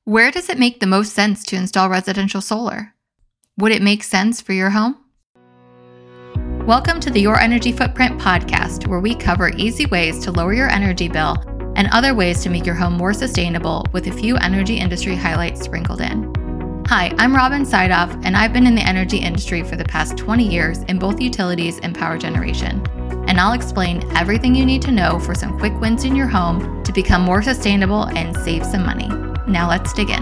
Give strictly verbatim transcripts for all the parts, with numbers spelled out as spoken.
Where does it make the most sense to install residential solar? Would it make sense for your home? Welcome to the Your Energy Footprint podcast, where we cover easy ways to lower your energy bill and other ways to make your home more sustainable with a few energy industry highlights sprinkled in. Hi, I'm Robin Seidoff, and I've been in the energy industry for the past twenty years in both utilities and power generation. And I'll explain everything you need to know for some quick wins in your home to become more sustainable and save some money. Now let's dig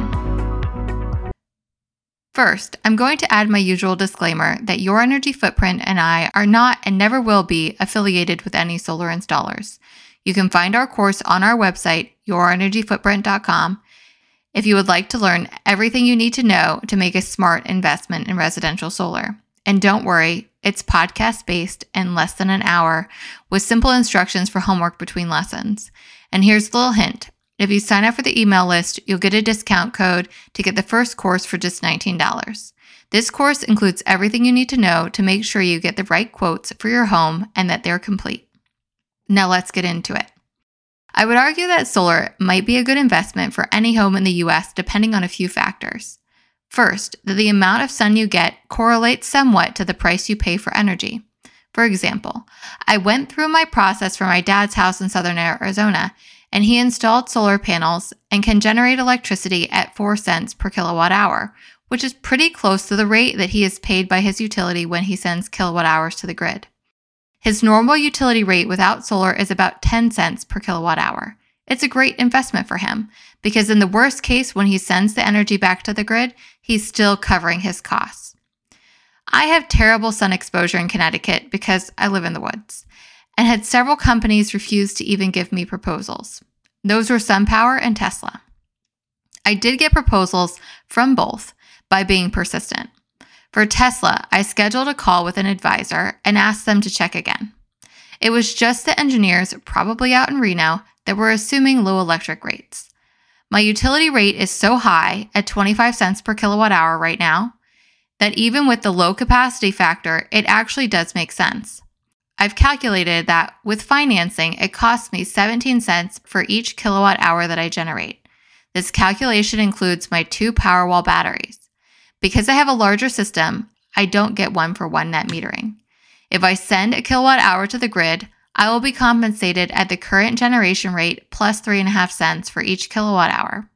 in. First, I'm going to add my usual disclaimer that Your Energy Footprint and I are not and never will be affiliated with any solar installers. You can find our course on our website, your energy footprint dot com, if you would like to learn everything you need to know to make a smart investment in residential solar. And don't worry, it's podcast-based and less than an hour with simple instructions for homework between lessons. And here's a little hint. If you sign up for the email list, you'll get a discount code to get the first course for just nineteen dollars. This course includes everything you need to know to make sure you get the right quotes for your home and that they're complete. Now let's get into it. I would argue that solar might be a good investment for any home in the U S depending on a few factors. First, that the amount of sun you get correlates somewhat to the price you pay for energy. For example, I went through my process for my dad's house in southern Arizona, and he installed solar panels and can generate electricity at four cents per kilowatt hour, which is pretty close to the rate that he is paid by his utility when he sends kilowatt hours to the grid. His normal utility rate without solar is about ten cents per kilowatt hour. It's a great investment for him because in the worst case, when he sends the energy back to the grid, he's still covering his costs. I have terrible sun exposure in Connecticut because I live in the woods, and had several companies refuse to even give me proposals. Those were SunPower and Tesla. I did get proposals from both by being persistent. For Tesla, I scheduled a call with an advisor and asked them to check again. It was just the engineers, probably out in Reno, that were assuming low electric rates. My utility rate is so high at twenty-five cents per kilowatt hour right now that even with the low capacity factor, it actually does make sense. I've calculated that with financing, it costs me seventeen cents for each kilowatt hour that I generate. This calculation includes my two Powerwall batteries. Because I have a larger system, I don't get one for one net metering. If I send a kilowatt hour to the grid, I will be compensated at the current generation rate plus three and a half cents for each kilowatt hour.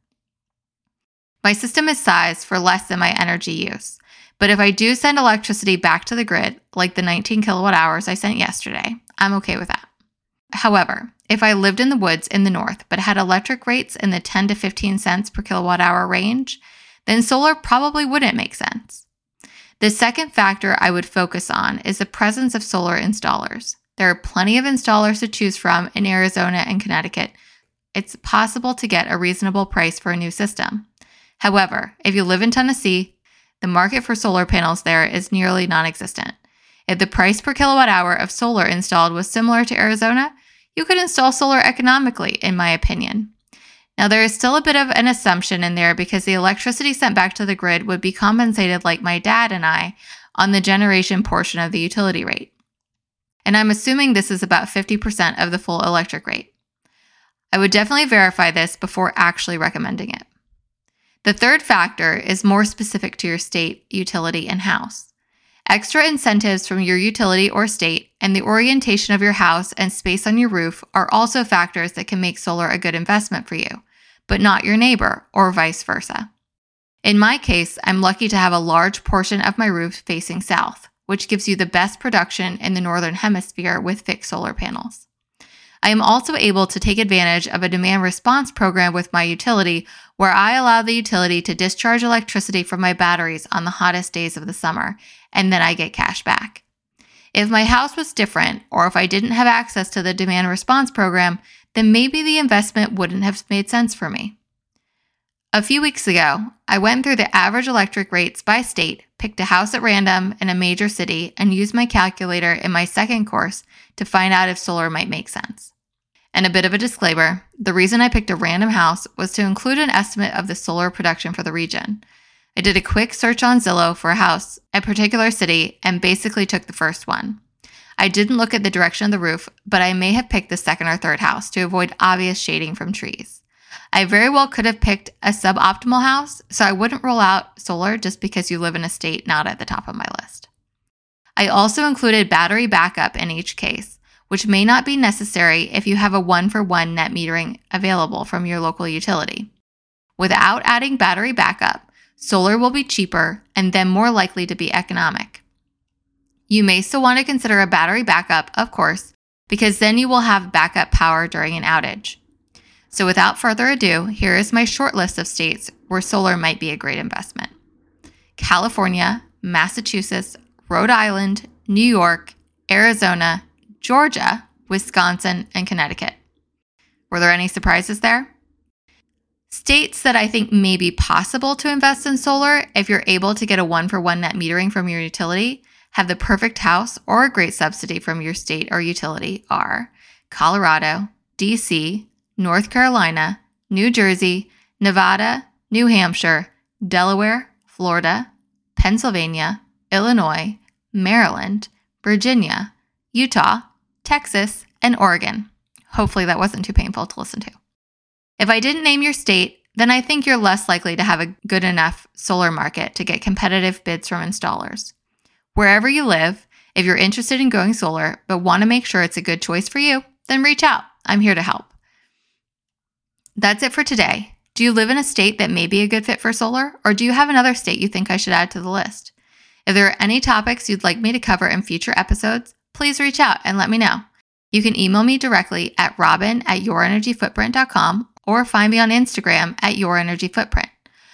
My system is sized for less than my energy use. But if I do send electricity back to the grid, like the nineteen kilowatt hours I sent yesterday, I'm okay with that. However, if I lived in the woods in the north but had electric rates in the ten to fifteen cents per kilowatt hour range, then solar probably wouldn't make sense. The second factor I would focus on is the presence of solar installers. There are plenty of installers to choose from in Arizona and Connecticut. It's possible to get a reasonable price for a new system. However, if you live in Tennessee, the market for solar panels there is nearly non-existent. If the price per kilowatt hour of solar installed was similar to Arizona, you could install solar economically, in my opinion. Now, there is still a bit of an assumption in there because the electricity sent back to the grid would be compensated like my dad and I on the generation portion of the utility rate. And I'm assuming this is about fifty percent of the full electric rate. I would definitely verify this before actually recommending it. The third factor is more specific to your state, utility, and house. Extra incentives from your utility or state and the orientation of your house and space on your roof are also factors that can make solar a good investment for you, but not your neighbor or vice versa. In my case, I'm lucky to have a large portion of my roof facing south, which gives you the best production in the northern hemisphere with fixed solar panels. I am also able to take advantage of a demand response program with my utility where I allow the utility to discharge electricity from my batteries on the hottest days of the summer, and then I get cash back. If my house was different, or if I didn't have access to the demand response program, then maybe the investment wouldn't have made sense for me. A few weeks ago, I went through the average electric rates by state, picked a house at random in a major city, and used my calculator in my second course to find out if solar might make sense. And a bit of a disclaimer, the reason I picked a random house was to include an estimate of the solar production for the region. I did a quick search on Zillow for a house, a particular city, and basically took the first one. I didn't look at the direction of the roof, but I may have picked the second or third house to avoid obvious shading from trees. I very well could have picked a suboptimal house, so I wouldn't rule out solar just because you live in a state not at the top of my list. I also included battery backup in each case, which may not be necessary if you have a one-for-one net metering available from your local utility. Without adding battery backup, solar will be cheaper and then more likely to be economic. You may still want to consider a battery backup, of course, because then you will have backup power during an outage. So without further ado, here is my short list of states where solar might be a great investment: California, Massachusetts, Rhode Island, New York, Arizona, Georgia, Wisconsin, and Connecticut. Were there any surprises there? States that I think may be possible to invest in solar if you're able to get a one-for-one net metering from your utility, have the perfect house, or a great subsidy from your state or utility are Colorado, D C, North Carolina, New Jersey, Nevada, New Hampshire, Delaware, Florida, Pennsylvania, Illinois, Maryland, Virginia, Utah, Texas, and Oregon. Hopefully that wasn't too painful to listen to. If I didn't name your state, then I think you're less likely to have a good enough solar market to get competitive bids from installers. Wherever you live, if you're interested in going solar but want to make sure it's a good choice for you, then reach out. I'm here to help. That's it for today. Do you live in a state that may be a good fit for solar, or do you have another state you think I should add to the list? If there are any topics you'd like me to cover in future episodes, please reach out and let me know. You can email me directly at robin at your energy footprint dot com or find me on Instagram at yourenergyfootprint.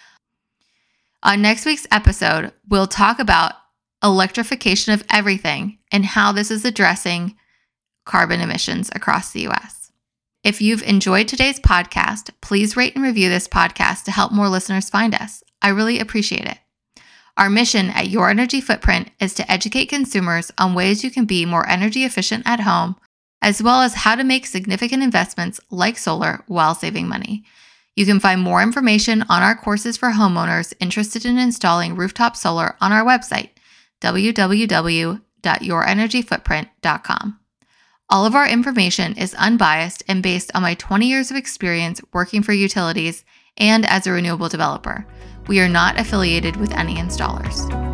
On next week's episode, we'll talk about electrification of everything and how this is addressing carbon emissions across the U S. If you've enjoyed today's podcast, please rate and review this podcast to help more listeners find us. I really appreciate it. Our mission at Your Energy Footprint is to educate consumers on ways you can be more energy efficient at home, as well as how to make significant investments like solar while saving money. You can find more information on our courses for homeowners interested in installing rooftop solar on our website, w w w dot your energy footprint dot com. All of our information is unbiased and based on my twenty years of experience working for utilities and as a renewable developer. We are not affiliated with any installers.